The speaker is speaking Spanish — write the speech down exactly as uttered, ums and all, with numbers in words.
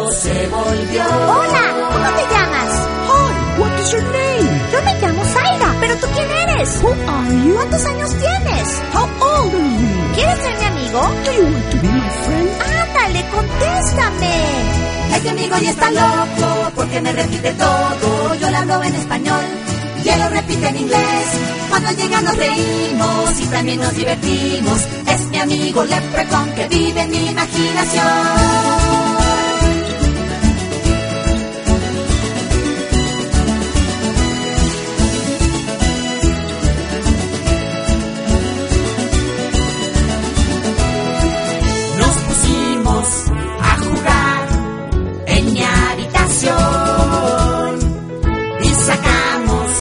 loco se volvió. Hola, ¿cómo te llamas? Hi, what is your name? Yo me llamo Zaira, ¿pero tú quién eres? Who are you? ¿Cuántos años tienes? How old are you? ¿Quieres ser mi amigo? Do you want to be my friend? Ándale, contéstame. Este amigo ya está loco porque me repite todo. Yo le hablo en español y él lo repite en inglés. Cuando llega nos reímos y también nos divertimos. Es mi amigo Leprechaun que vive en mi imaginación.